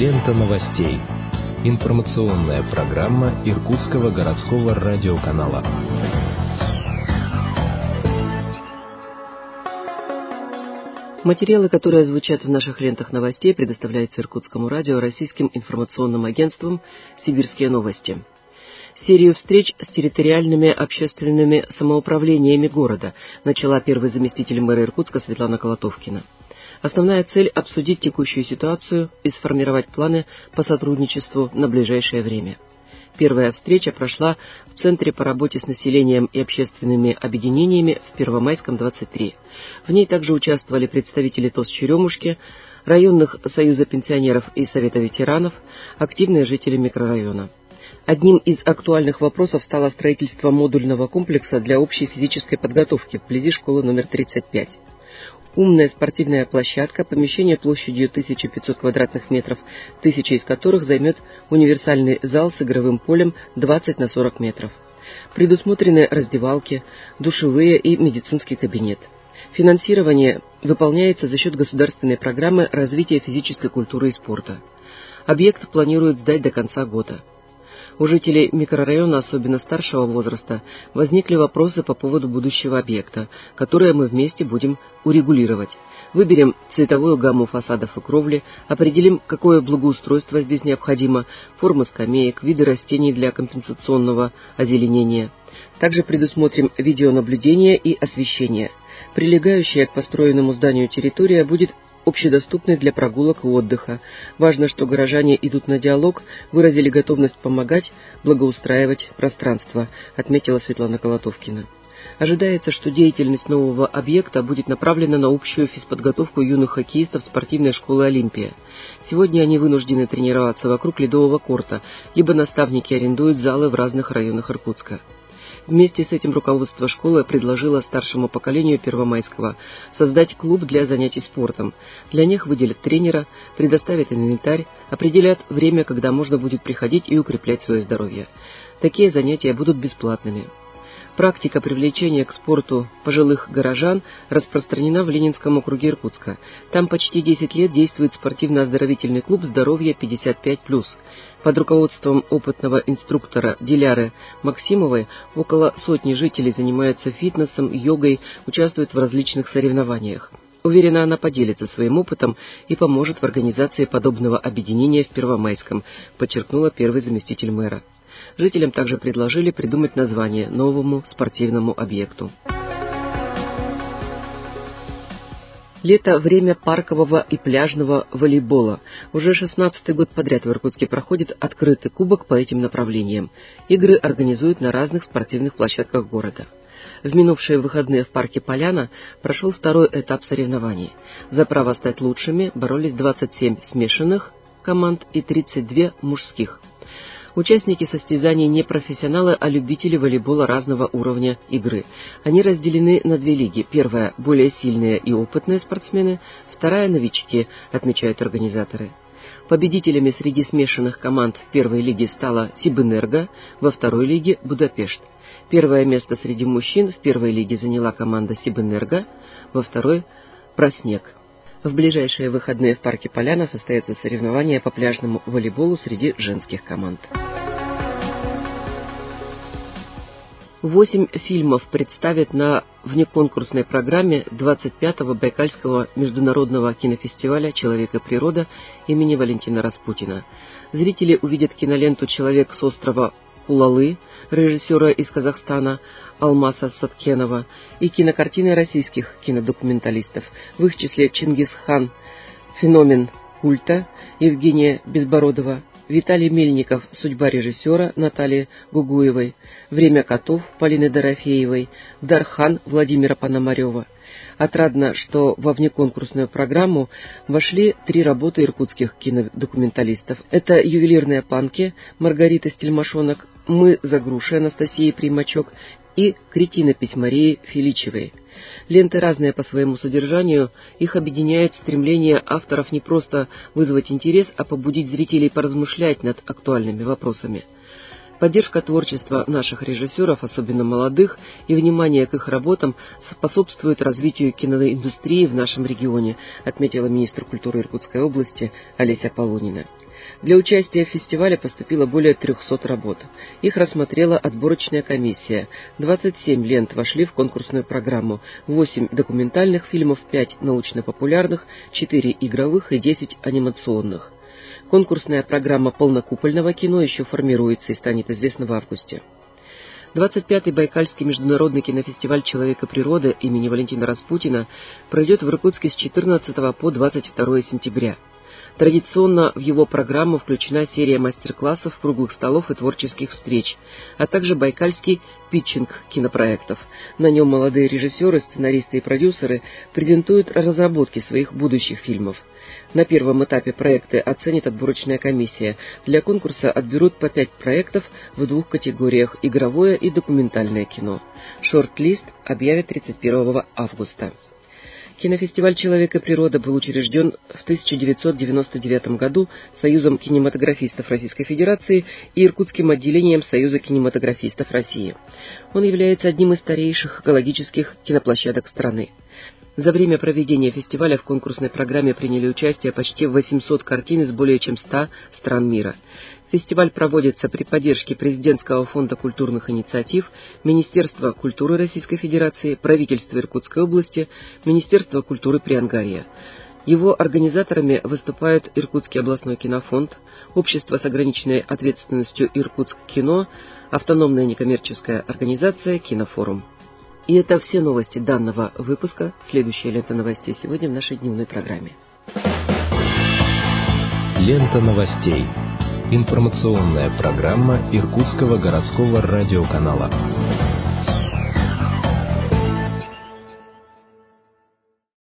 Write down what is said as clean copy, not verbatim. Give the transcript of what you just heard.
Лента новостей. Информационная программа Иркутского городского радиоканала. Материалы, которые звучат в наших лентах новостей, предоставляются Иркутскому радио Российским информационным агентством «Сибирские новости». Серию встреч с территориальными общественными самоуправлениями города начала первый заместитель мэра Иркутска Светлана Колотовкина. Основная цель – обсудить текущую ситуацию и сформировать планы по сотрудничеству на ближайшее время. Первая встреча прошла в Центре по работе с населением и общественными объединениями в Первомайском, 23. В ней также участвовали представители ТОС Черемушки, районных союза пенсионеров и Совета ветеранов, активные жители микрорайона. Одним из актуальных вопросов стало строительство модульного комплекса для общей физической подготовки вблизи школы номер 35. Умная спортивная площадка, помещение площадью 1500 квадратных метров, 1000 из которых займет универсальный зал с игровым полем 20 на 40 метров. Предусмотрены раздевалки, душевые и медицинский кабинет. Финансирование выполняется за счет государственной программы развития физической культуры и спорта. Объект планируют сдать до конца года. У жителей микрорайона, особенно старшего возраста, возникли вопросы по поводу будущего объекта, которые мы вместе будем урегулировать. Выберем цветовую гамму фасадов и кровли, определим, какое благоустройство здесь необходимо, формы скамеек, виды растений для компенсационного озеленения. Также предусмотрим видеонаблюдение и освещение. Прилегающая к построенному зданию территория будет общедоступный для прогулок и отдыха. Важно, что горожане идут на диалог, выразили готовность помогать, благоустраивать пространство, отметила Светлана Колотовкина. Ожидается, что деятельность нового объекта будет направлена на общую физподготовку юных хоккеистов спортивной школы «Олимпия». Сегодня они вынуждены тренироваться вокруг ледового корта, либо наставники арендуют залы в разных районах Иркутска. Вместе с этим руководство школы предложило старшему поколению Первомайского создать клуб для занятий спортом. Для них выделят тренера, предоставят инвентарь, определят время, когда можно будет приходить и укреплять свое здоровье. Такие занятия будут бесплатными. Практика привлечения к спорту пожилых горожан распространена в Ленинском округе Иркутска. Там почти 10 лет действует спортивно-оздоровительный клуб «Здоровье 55+». Под руководством опытного инструктора Диляры Максимовой около сотни жителей занимаются фитнесом, йогой, участвуют в различных соревнованиях. Уверена, она поделится своим опытом и поможет в организации подобного объединения в Первомайском, подчеркнула первый заместитель мэра. Жителям также предложили придумать название новому спортивному объекту. Лето – время паркового и пляжного волейбола. Уже 16-й год подряд в Иркутске проходит открытый кубок по этим направлениям. Игры организуют на разных спортивных площадках города. В минувшие выходные в парке «Поляна» прошел второй этап соревнований. За право стать лучшими боролись 27 смешанных команд и 32 мужских. Участники состязаний не профессионалы, а любители волейбола разного уровня игры. Они разделены на две лиги. Первая – более сильные и опытные спортсмены, вторая – новички, отмечают организаторы. Победителями среди смешанных команд в первой лиге стала Сибэнерго, во второй лиге – Будапешт. Первое место среди мужчин в первой лиге заняла команда Сибэнерго, во второй – Проснег. В ближайшие выходные в парке «Поляна» состоятся соревнования по пляжному волейболу среди женских команд. 8 фильмов представят на внеконкурсной программе 25-го Байкальского международного кинофестиваля «Человек и природа» имени Валентина Распутина. Зрители увидят киноленту «Человек с острова Улалы» режиссера из Казахстана Алмаса Саткенова и кинокартины российских кинодокументалистов, в их числе «Чингисхан. Феномен культа» Евгения Безбородова, Виталий Мельников «Судьба режиссера» Натальи Гугуевой, «Время котов» Полины Дорофеевой, «Дархан» Владимира Пономарева. Отрадно, что во внеконкурсную программу вошли 3 работы иркутских кинодокументалистов. Это «Ювелирные панки» Маргарита Стельмашонок, «Мы за грушей» Анастасии Примачок и «Кретинопись» Марии Филичевой. Ленты разные по своему содержанию, их объединяет стремление авторов не просто вызвать интерес, а побудить зрителей поразмышлять над актуальными вопросами. Поддержка творчества наших режиссеров, особенно молодых, и внимание к их работам способствует развитию киноиндустрии в нашем регионе, отметила министр культуры Иркутской области Олеся Полунина. Для участия в фестивале поступило более 300 работ. Их рассмотрела отборочная комиссия. 27 лент вошли в конкурсную программу, 8 документальных фильмов, 5 научно-популярных, 4 игровых и 10 анимационных. Конкурсная программа полнокупольного кино еще формируется и станет известна в августе. 25-й Байкальский международный кинофестиваль «Человек и природа» имени Валентина Распутина пройдет в Иркутске с 14 по 22 сентября. Традиционно в его программу включена серия мастер-классов, круглых столов и творческих встреч, а также байкальский питчинг кинопроектов. На нем молодые режиссеры, сценаристы и продюсеры презентуют разработки своих будущих фильмов. На первом этапе проекты оценит отборочная комиссия. Для конкурса отберут по 5 проектов в 2 категориях – игровое и документальное кино. Шорт-лист объявят 31 августа. Кинофестиваль «Человек и природа» был учрежден в 1999 году Союзом кинематографистов Российской Федерации и Иркутским отделением Союза кинематографистов России. Он является одним из старейших экологических киноплощадок страны. За время проведения фестиваля в конкурсной программе приняли участие почти 800 картин из более чем 100 стран мира. Фестиваль проводится при поддержке Президентского фонда культурных инициатив, Министерства культуры Российской Федерации, правительства Иркутской области, Министерства культуры Приангарья. Его организаторами выступают Иркутский областной кинофонд, Общество с ограниченной ответственностью «Иркутск кино», автономная некоммерческая организация «Кинофорум». И это все новости данного выпуска. Следующая лента новостей сегодня в нашей дневной программе. Лента новостей. Информационная программа Иркутского городского радиоканала.